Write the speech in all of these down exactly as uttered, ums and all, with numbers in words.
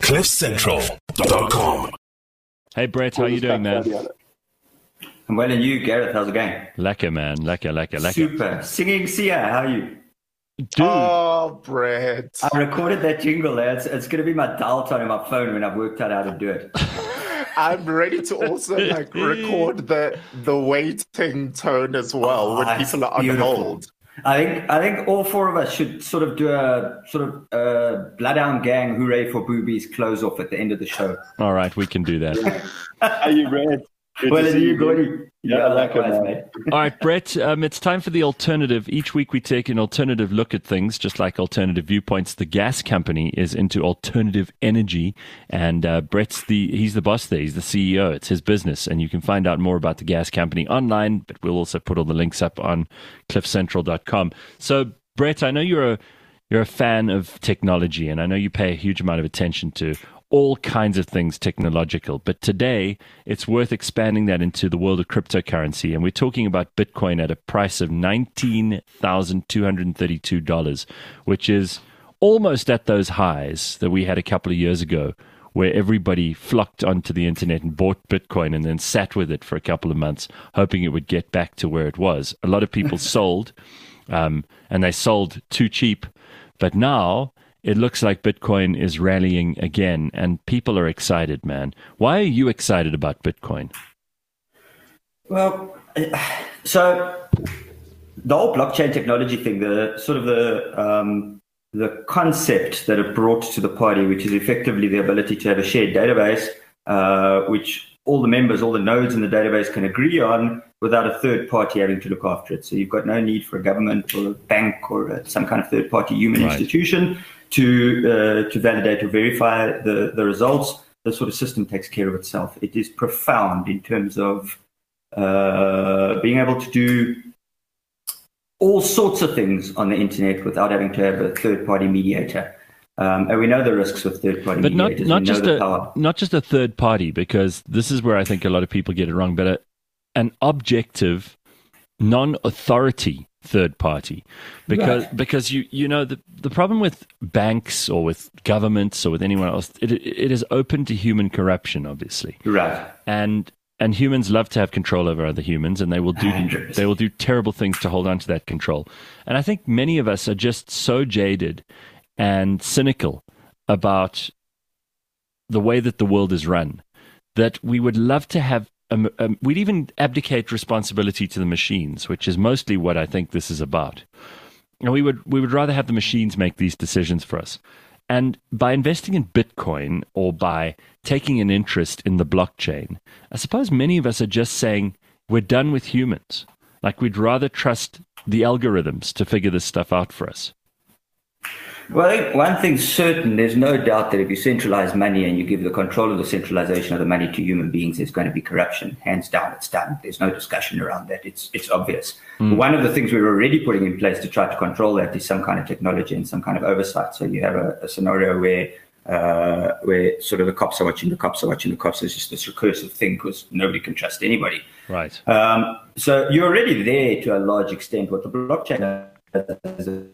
cliff central dot com. Hey, Brett, how are you doing, man? I'm well, and you, Gareth, how's it going? Lekker, man. Lekker, lekker, lekker. Super. Singing Sia, how are you? Dude. Oh, Brett. I recorded that jingle. It's, it's going to be my dial tone on my phone when I've worked out how to do it. I'm ready to also like record the the waiting tone as well Oh, when that's people are on beautiful. hold. I think I think all four of us should sort of do a sort of uh, Bloodhound Gang hooray for boobies close off at the end of the show. All right, we can do that. Are you ready? Good Well, to and see you, you, Gordy. dude. Yeah, Yeah, I like it, likewise, man. mate. All right, Brett, um, it's time for the alternative. Each week we take an alternative look at things, just like Alternative Viewpoints. The gas company is into alternative energy, and uh, Brett's the he's the boss there. He's the C E O. It's his business, and you can find out more about the gas company online, but we'll also put all the links up on cliff central dot com. So, Brett, I know you're a you're a fan of technology, and I know you pay a huge amount of attention to all kinds of things technological. But today, it's worth expanding that into the world of cryptocurrency. And we're talking about Bitcoin at a price of nineteen thousand two hundred thirty-two dollars, which is almost at those highs that we had a couple of years ago, where everybody flocked onto the internet and bought Bitcoin and then sat with it for a couple of months, hoping it would get back to where it was. A lot of people sold, um, and they sold too cheap. But now it looks like Bitcoin is rallying again, and people are excited, man. Why are you excited about Bitcoin? Well, so the whole blockchain technology thing, the sort of the um, the concept that it brought to the party, which is effectively the ability to have a shared database, uh, which all the members, all the nodes in the database can agree on without a third party having to look after it. So you've got no need for a government or a bank or a, some kind of third party human Right. institution to uh, to validate or verify the, the results. The sort of system takes care of itself. It is profound in terms of uh, being able to do all sorts of things on the internet without having to have a third party mediator. Um, and we know the risks with third party But not mediators. not We know just the a power. not just a third party, because this is where I think a lot of people get it wrong. But a, an objective, non-authority third party, because Right. because you you know the the problem with banks or with governments or with anyone else, it it is open to human corruption, obviously, Right. and and humans love to have control over other humans, and they will do one hundred percent. they will do terrible things to hold on to that control. And I think many of us are just so jaded and cynical about the way that the world is run that we would love to have um, um, we'd even abdicate responsibility to the machines, which is mostly what I think this is about. And we would we would rather have the machines make these decisions for us. And by investing in Bitcoin or by taking an interest in the blockchain, I suppose many of us are just saying we're done with humans. Like we'd rather trust the algorithms to figure this stuff out for us. Well, I think one thing's certain, there's no doubt that if you centralize money and you give the control of the centralization of the money to human beings, there's going to be corruption. Hands down, it's done. There's no discussion around that. It's it's obvious. Mm. One of the things we're already putting in place to try to control that is some kind of technology and some kind of oversight. So you have a, a scenario where uh, where sort of the cops are watching, the cops are watching, the cops is just this recursive thing because nobody can trust anybody. Right. Um, so you're already there to a large extent. What the blockchain does is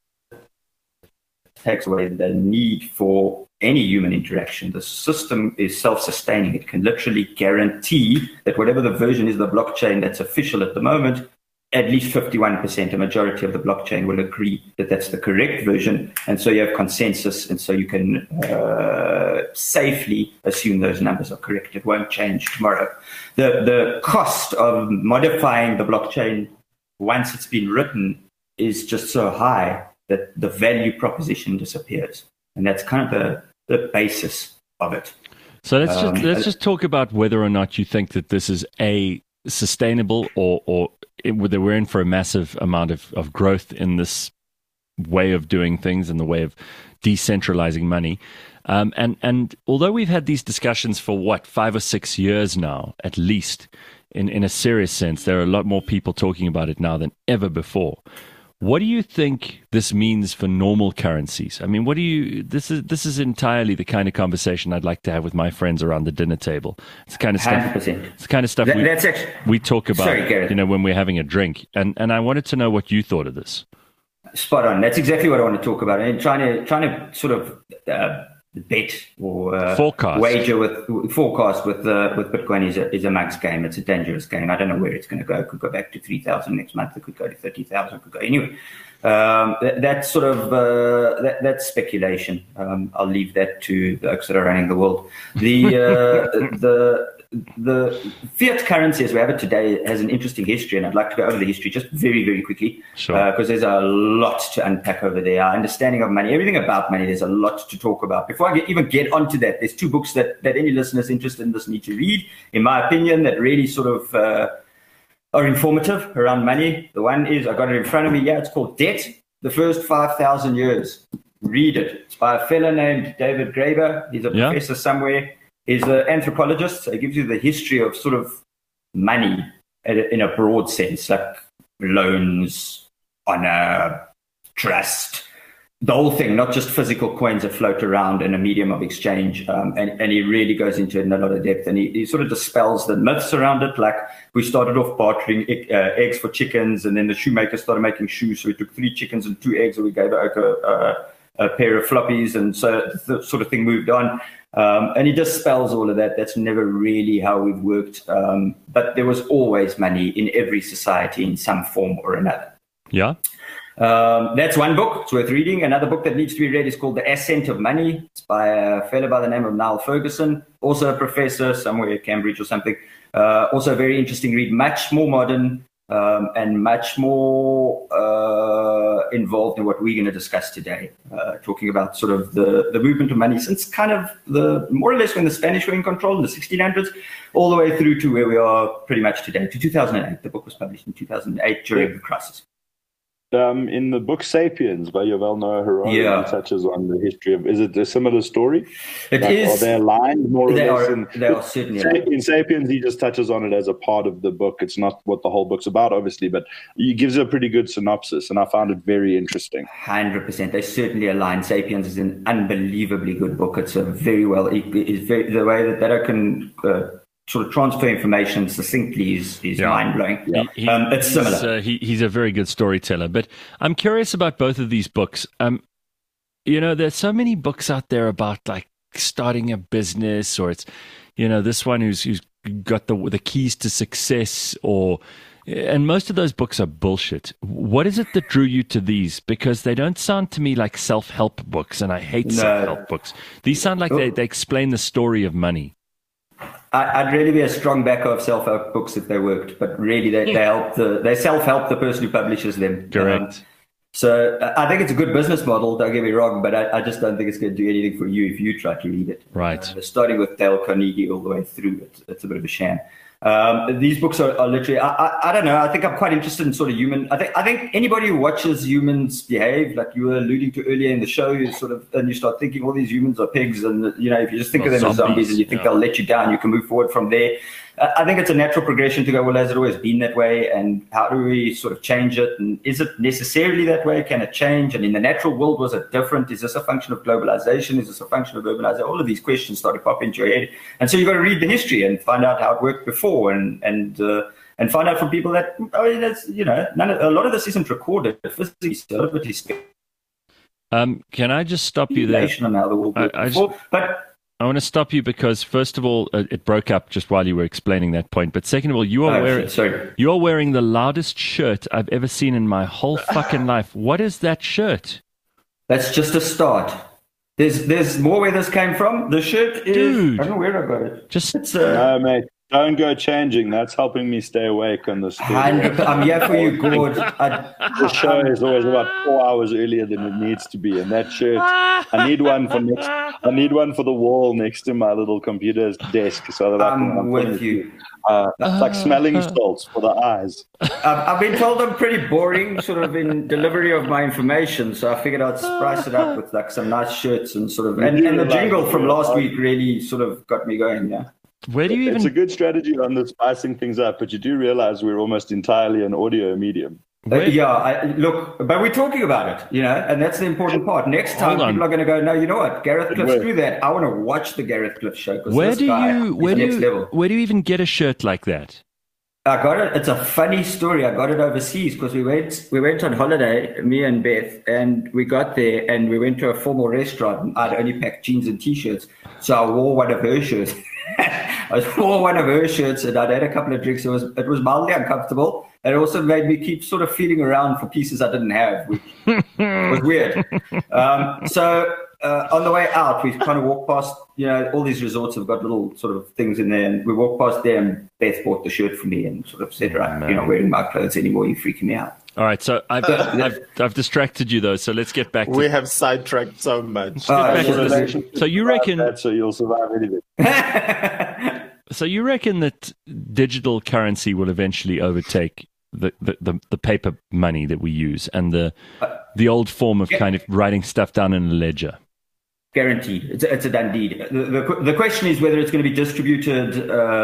takes away the need for any human interaction. The system is self-sustaining. It can literally guarantee that whatever the version is of the blockchain that's official at the moment, at least fifty-one percent, a majority of the blockchain will agree that that's the correct version. And so you have consensus, and so you can uh, safely assume those numbers are correct. It won't change tomorrow. The, the cost of modifying the blockchain once it's been written is just so high that the value proposition disappears. And that's kind of the, the basis of it. So let's Um, just let's just talk about whether or not you think that this is a sustainable or or it, whether we're in for a massive amount of, of growth in this way of doing things and the way of decentralizing money. Um, and and although we've had these discussions for what five or six years now, at least in in a serious sense, there are a lot more people talking about it now than ever before. What do you think this means for normal currencies? I mean, what do you? This is this is entirely the kind of conversation I'd like to have with my friends around the dinner table. It's the kind of stuff. one hundred percent. It's the kind of stuff That- we, that's actually- we talk about. Sorry, Gareth. You know, when we're having a drink, and and I wanted to know what you thought of this. Spot on. That's exactly what I want to talk about. And trying to trying to sort of uh, bet or uh, Forecast. wager with forecast with uh, with Bitcoin is a is a mug's game. It's a dangerous game. I don't know where it's going to go. It could go back to three thousand next month. It could go to thirty thousand. It could go anywhere. Um, that, that's sort of uh, that, that's speculation. Um, I'll leave that to the folks that are running the world. The uh, the the fiat currency as we have it today has an interesting history, and I'd like to go over the history just very, very quickly, because Sure. uh, there's a lot to unpack over there. Our understanding of money, everything about money, there's a lot to talk about. Before I get, even get onto that, there's two books that, that any listeners interested in this need to read, in my opinion, that really sort of uh, are informative around money. The one is, I got it in front of me, yeah, it's called Debt, the First five thousand Years. Read it. It's by a fellow named David Graeber. He's a Yeah. professor somewhere. He's an anthropologist, so he gives you the history of sort of money in a broad sense, like loans, honor, trust, the whole thing, not just physical coins that float around in a medium of exchange. Um, and, and he really goes into it in a lot of depth, and he, he sort of dispels the myths around it. Like, we started off bartering egg, uh, eggs for chickens, and then the shoemaker started making shoes, so we took three chickens and two eggs, and we gave out a, a, a pair of floppies, and so the sort of thing moved on. Um, and he dispels all of that. That's never really how we've worked. Um, but there was always money in every society in some form or another. Yeah. Um, that's one book. It's worth reading. Another book that needs to be read is called The Ascent of Money. It's by a fellow by the name of Niall Ferguson, also a professor somewhere at Cambridge or something. Uh, also a very interesting read, much more modern um, and much more uh, involved in what we're going to discuss today, uh, talking about sort of the, the movement of money since kind of the more or less when the Spanish were in control in the sixteen hundreds, all the way through to where we are pretty much today, to two thousand eight. The book was published in two thousand eight during the crisis. Um, in the book *Sapiens* by Yuval Noah Harari, Yeah. he touches on the history of. Is it a similar story? It Like, is. Are they aligned more or They less? are, in, they are certainly. in *Sapiens*, he just touches on it as a part of the book. It's not what the whole book's about, obviously, but he gives a pretty good synopsis, and I found it very interesting. one hundred percent. They certainly align. *Sapiens* is an unbelievably good book. It's a very well, it is very, the way that, that I can uh, sort of transfer information succinctly is, is Yeah. mind-blowing. He- he- Um, it's similar. He's, uh, he, he's a very good storyteller. But I'm curious about both of these books. Um, you know, there's so many books out there about like starting a business, or it's, you know, this one who's who's got the the keys to success, or and most of those books are bullshit. What is it that drew you to these? Because they don't sound to me like self-help books, and I hate No. self-help books. These sound like they, they explain the story of money. I, I'd really be a strong backer of self-help books if they worked, but really they, they help the they self-help the person who publishes them. Correct. Um, so uh, I think it's a good business model. Don't get me wrong, but I, I just don't think it's going to do anything for you if you try to read it. Right. Uh, starting with Dale Carnegie all the way through, it's, it's a bit of a sham. Um, these books are, are literally, I, I, I don't know, I think I'm quite interested in sort of human, I think I think anybody who watches humans behave, like you were alluding to earlier in the show, you sort of, and you start thinking all these humans are pigs, and, you know, if you just think Well, of them as zombies, zombies and you think yeah. they'll let you down, you can move forward from there. Uh, I think it's a natural progression to go, well, has it always been that way? And how do we sort of change it? And is it necessarily that way? Can it change? And in the natural world, was it different? Is this a function of globalization? Is this a function of urbanization? All of these questions start to pop into your head. And so you've got to read the history and find out how it worked before, and and uh, and find out from people that, I mean, that's, you know, none of, a lot of this isn't recorded physically, so a lot of it is Um, can I just stop you there? speculation on how the world I- worked I just- before. But I want to stop you because, first of all, uh, it broke up just while you were explaining that point. But second of all, you are oh, wearing shit, sorry. you're wearing the loudest shirt I've ever seen in my whole fucking life. What is that shirt? That's just a start. There's there's more where this came from. The shirt is, Dude. I don't know where I got it. Just It's uh, No, mate, don't go changing. That's helping me stay awake on the studio. hundred. I'm here for you, Gord. I, The show is always about four hours earlier than it needs to be, and that shirt, I need one for next. I need one for the wall next to my little computer's desk, so that I can. I'm with you. Uh, it's like smelling salts for the eyes. I've, I've been told I'm pretty boring, sort of in delivery of my information, so I figured I'd spice it up with like some nice shirts and sort of. And, and the jingle from last week really sort of got me going. Yeah. where do you It's a even? good strategy on the spicing things up, but you do realize we're almost entirely an audio medium. Uh, yeah, I, look, but we're talking about it, you know, and that's the important part. Next time, Hold on. people are going to go, no, you know what, Gareth Cliff, will. screw that. I want to watch the Gareth Cliff show because Where this do guy you? is Where do next you? level. Where do you even get a shirt like that? I got it. It's a funny story. I got it overseas because we went we went on holiday, me and Beth, and we got there and we went to a formal restaurant. And I'd only packed jeans and t-shirts, so I wore one of her shirts. I wore one of her shirts, and I'd had a couple of drinks. It was it was mildly uncomfortable. It also made me keep sort of feeling around for pieces I didn't have, which was weird. Um, so. Uh, on the way out, we kind of walked past, you know, all these resorts have got little sort of things in there. And we walked past there and Beth bought the shirt for me and sort of said, right, you're not wearing my clothes anymore. You're freaking me out. All right. So I've, I've, I've distracted you, though. So let's get back to We have sidetracked so much. Get back to this. So you reckon... That, so you'll survive anything. So you reckon that digital currency will eventually overtake the, the, the, the paper money that we use and the, the old form of kind of writing stuff down in a ledger? Guaranteed. It's a, it's a done deed. The, the, the question is whether it's going to be distributed,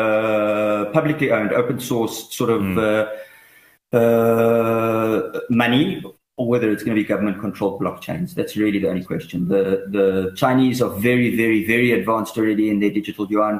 uh, publicly owned, open source sort of mm. uh, uh, money, or whether it's going to be government controlled blockchains. That's really the only question. The, the Chinese are very, very, very advanced already in their digital yuan.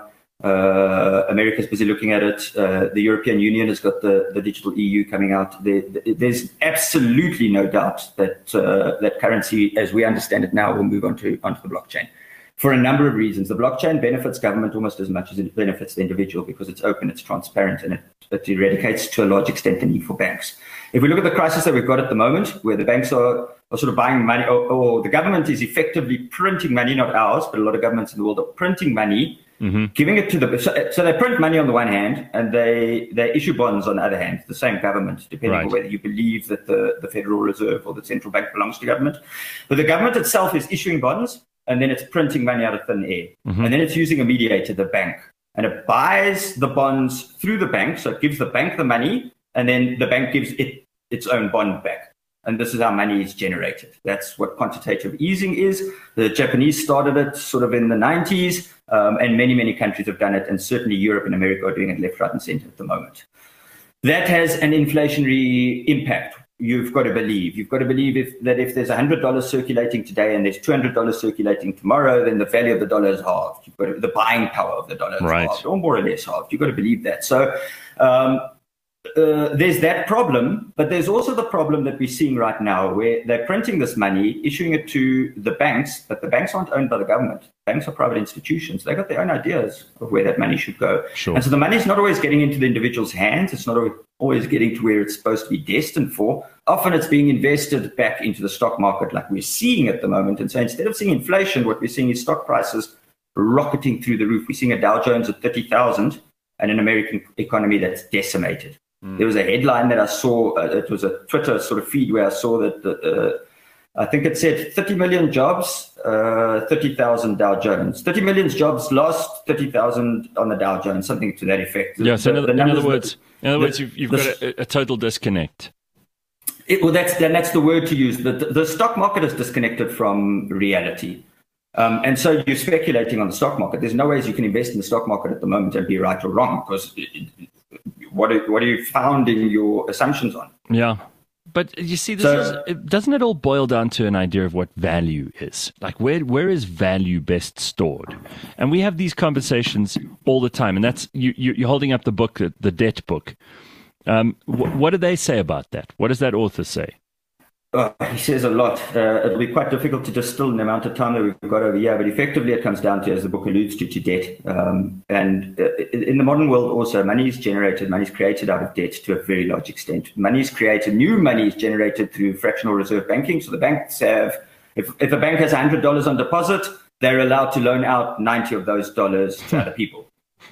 Uh, America's busy looking at it. Uh, the European Union has got the, the digital E U coming out. There, there's absolutely no doubt that uh, that currency, as we understand it now, will move onto onto the blockchain for a number of reasons. The blockchain benefits government almost as much as it benefits the individual because it's open, it's transparent, and it, it eradicates to a large extent the need for banks. If we look at the crisis that we've got at the moment, where the banks are, are sort of buying money, or, or the government is effectively printing money, not ours, but a lot of governments in the world are printing money. Mm-hmm. Giving it to the so, so they print money on the one hand and they, they issue bonds on the other hand, the same government, depending right. on whether you believe that the, the Federal Reserve or the central bank belongs to government. But the government itself is issuing bonds and then it's printing money out of thin air. Mm-hmm. And then it's using a mediator, the bank, and it buys the bonds through the bank. So it gives the bank the money and then the bank gives it its own bond back. And this is how money is generated. That's what quantitative easing is. The Japanese started it sort of in the nineties, um, and many, many countries have done it, and certainly Europe and America are doing it left, right, and center at the moment. That has an inflationary impact. You've got to believe. You've got to believe if, that if there's one hundred dollars circulating today and there's two hundred dollars circulating tomorrow, then the value of the dollar is halved. You've got to, the buying power of the dollar is right. halved, or more or less halved. You've got to believe that. So um, Uh, there's that problem, but there's also the problem that we're seeing right now where they're printing this money, issuing it to the banks, but the banks aren't owned by the government. Banks are private institutions. They've got their own ideas of where that money should go. Sure. And so the money is not always getting into the individual's hands. It's not always getting to where it's supposed to be destined for. Often it's being invested back into the stock market like we're seeing at the moment. And so instead of seeing inflation, what we're seeing is stock prices rocketing through the roof. We're seeing a Dow Jones at thirty thousand and an American economy that's decimated. There was a headline that I saw, uh, it was a Twitter sort of feed where I saw that, uh, I think it said thirty million jobs, uh, thirty thousand Dow Jones. thirty million jobs lost, thirty thousand on the Dow Jones, something to that effect. Yeah, so the, in, the other words, the, in other words, the, you've, you've the, got a, a total disconnect. It, well, that's, then that's the word to use. The, the, the stock market is disconnected from reality. Um, and so you're speculating on the stock market. There's no ways you can invest in the stock market at the moment and be right or wrong because it, it, what are, what are you founding your assumptions on? Yeah. But you see, this so, is, it, doesn't it all boil down to an idea of what value is? Like, where where is value best stored? And we have these conversations all the time. And that's, you, you, you're holding up the book, the, the debt book. Um, wh- what do they say about that? What does that author say? Oh, he says a lot. Uh, it'll be quite difficult to distill in the amount of time that we've got over here, but effectively it comes down to, as the book alludes to, to debt. Um, and uh, in the modern world also, money is generated, money is created out of debt to a very large extent. Money is created, new money is generated through fractional reserve banking. So the banks have, if, if a bank has one hundred dollars on deposit, they're allowed to loan out ninety of those dollars to other people.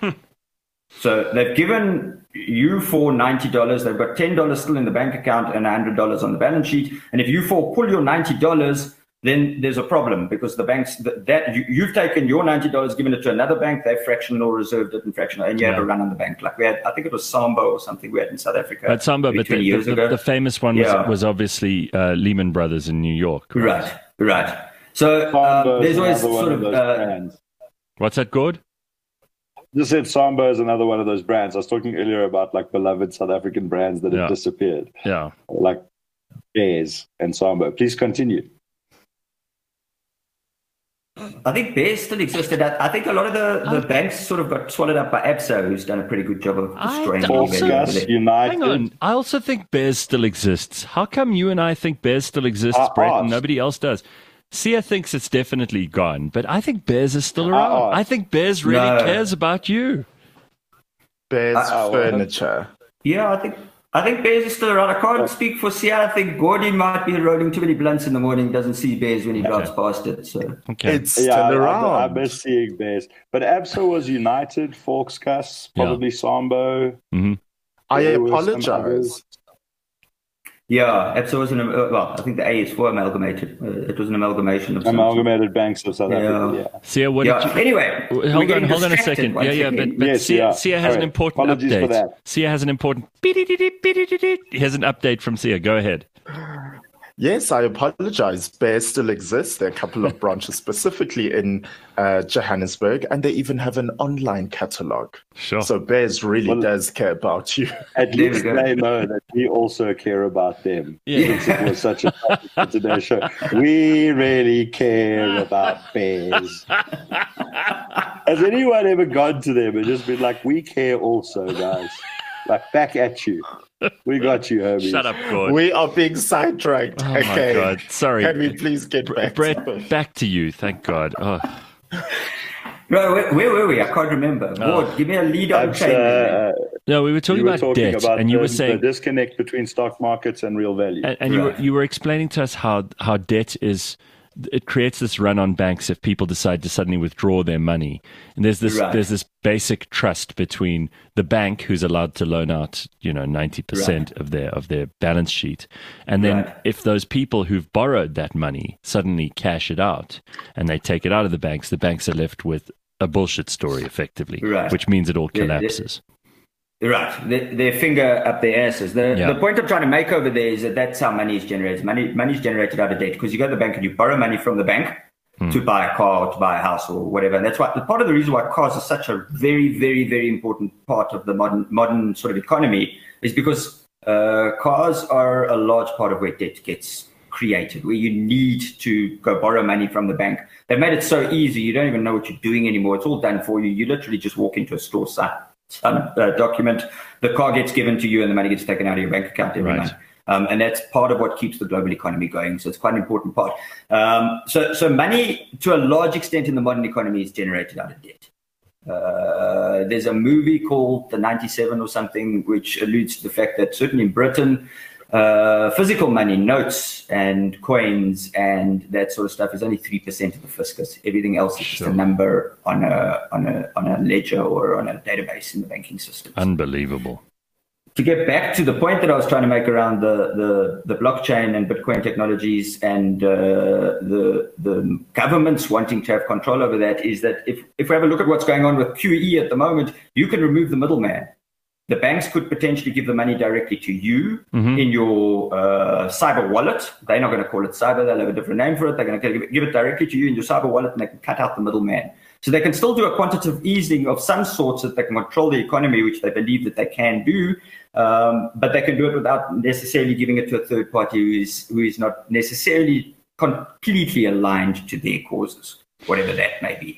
So they've given you for ninety dollars, they've got ten dollars still in the bank account and one hundred dollars on the balance sheet. And if you four pull your ninety dollars, then there's a problem because the banks, that, that you, you've taken your ninety dollars, given it to another bank, they've fractional reserved it in fractional, and you yeah. have a run on the bank. Like we had, I think it was Samba or something we had in South Africa. But Samba, but the, the, the, the famous one was, yeah. was obviously uh, Lehman Brothers in New York. Right, right. right. So uh, there's always sort of... Uh, What's that, Gord? Just said Samba is another one of those brands. I was talking earlier about like beloved South African brands that yeah. have disappeared. Yeah. Like Bears and Samba. Please continue. I think Bears still existed. I, I think a lot of the, the banks sort of got swallowed up by Absa, who's done a pretty good job of I destroying also- the Focus, United. Hang on. I also think Bears still exists. How come you and I think Bears still exists, I Brett, and asked. nobody else does? Sia thinks it's definitely gone, but I think Bears is still around. asked. I think Bears really No. cares about you. Bears Uh, furniture. Yeah, I think I think Bears is still around. I can't speak for Sia. I think Gordy might be rolling too many blunts in the morning, doesn't see Bears when he drives past it. So Okay. It's still Yeah, I, I, I around. miss seeing Bears. But Absa was United, Forkscus, probably Sambo. Mhm. I There were some apologize. others. yeah, Absa was an uh, well. I think the A is for amalgamated. Uh, it was an amalgamation of some sort. Amalgamated Banks of South Yeah. Africa. Yeah. Sia, what Yeah. did you... Anyway, Hold we're on, getting hold on a distracted second. once Yeah, yeah, again. but, but Yes, Sia, yeah. Sia has an Sorry. important Apologies for update. that. Sia has an important... Here's an update from Sia. Go ahead. Yes, I apologize. Bears still exist. There are a couple of branches specifically in uh, Johannesburg, and they even have an online catalog. Sure. So Bears really Well- does care about you. At There we least go. they know that we also care about them. Yeah. Since it was such a topic for today's show. We really care about Bears. Has anyone ever gone to them and just been like, we care also, guys? Like, back at you. We got you, homies. Shut up, Gord. We are being sidetracked. Oh, okay. my God. Sorry. Can we please get back to Brett, it? back to you. Thank God. Oh. No, where, where were we? I can't remember. Oh. Gord, give me a lead on That's, chain. uh, No, we were talking you were about talking debt, about and you the, were saying... the disconnect between stock markets and real value. And, and you were Right. you were explaining to us how how debt is it creates this run on banks if people decide to suddenly withdraw their money. And there's this Right. there's this basic trust between the bank who's allowed to loan out, you know, ninety percent of their of their balance sheet. And then Right. if those people who've borrowed that money suddenly cash it out and they take it out of the banks, the banks are left with a bullshit story effectively, Right. which means it all Yeah, yeah. collapses. Right, their, their finger up their asses. The, Yeah. the point I'm trying to make over there is that that's how money is generated. Money, money is generated out of debt because you go to the bank and you borrow money from the bank to buy a car or to buy a house or whatever. And that's why part of the reason why cars are such a very, very, very important part of the modern modern sort of economy is because uh, cars are a large part of where debt gets created, where you need to go borrow money from the bank. They've made it so easy, you don't even know what you're doing anymore. It's all done for you. You literally just walk into a store, sign a uh, document, the car gets given to you, and the money gets taken out of your bank account every Right. month. Um, and that's part of what keeps the global economy going. So it's quite an important part. Um, so, so money, to a large extent in the modern economy, is generated out of debt. Uh, there's a movie called The ninety-seven or something, which alludes to the fact that certainly in Britain, uh, physical money, notes and coins and that sort of stuff is only three percent of the fiscus. Everything else is just Sure. a number on a, on a, on a ledger or on a database in the banking system. Unbelievable. To get back to the point that I was trying to make around the, the, the blockchain and Bitcoin technologies and uh, the the governments wanting to have control over that is that if, if we have a look at what's going on with Q E at the moment, you can remove the middleman. The banks could potentially give the money directly to you Mhm. in your uh, cyber wallet. They're not going to call it cyber. They'll have a different name for it. They're going to give it, give it directly to you in your cyber wallet, and they can cut out the middleman. So they can still do a quantitative easing of some sort so that they can control the economy, which they believe that they can do. Um, but they can do it without necessarily giving it to a third party who is, who is not necessarily completely aligned to their causes, whatever that may be.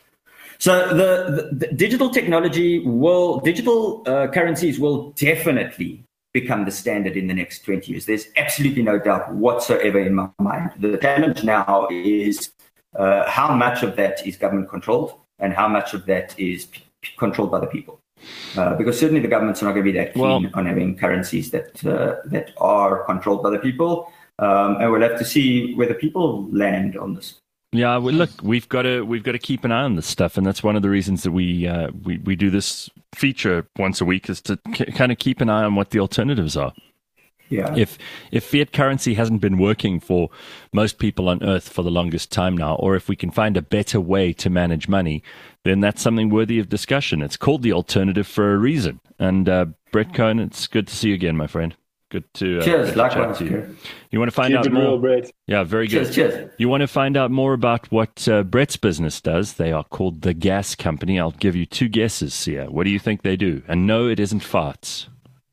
So the, the, the digital technology will, digital uh, currencies will definitely become the standard in the next twenty years. There's absolutely no doubt whatsoever in my mind. The challenge now is uh, how much of that is government controlled and how much of that is p- controlled by the people. Uh, because certainly the governments are not going to be that keen Well- on having currencies that uh, that are controlled by the people. Um, and we'll have to see where the people land on this. Yeah, well, look, we've got to we've got to keep an eye on this stuff, and that's one of the reasons that we uh, we we do this feature once a week is to k- kind of keep an eye on what the alternatives are. Yeah. If if fiat currency hasn't been working for most people on Earth for the longest time now, or if we can find a better way to manage money, then that's something worthy of discussion. It's called the alternative for a reason. And uh, Brett Cohen, it's good to see you again, my friend. Good to, uh, Cheers. good to chat Likewise. to you. Cheers. You want to find Keep out it more? real, Brett. Yeah, very good. Cheers. Cheers. You want to find out more about what uh, Brett's business does? They are called The Gas Company. I'll give you two guesses, Sia. What do you think they do? And no, it isn't farts.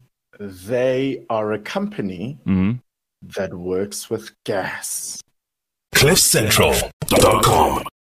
They are a company hmm that works with gas. cliff central dot com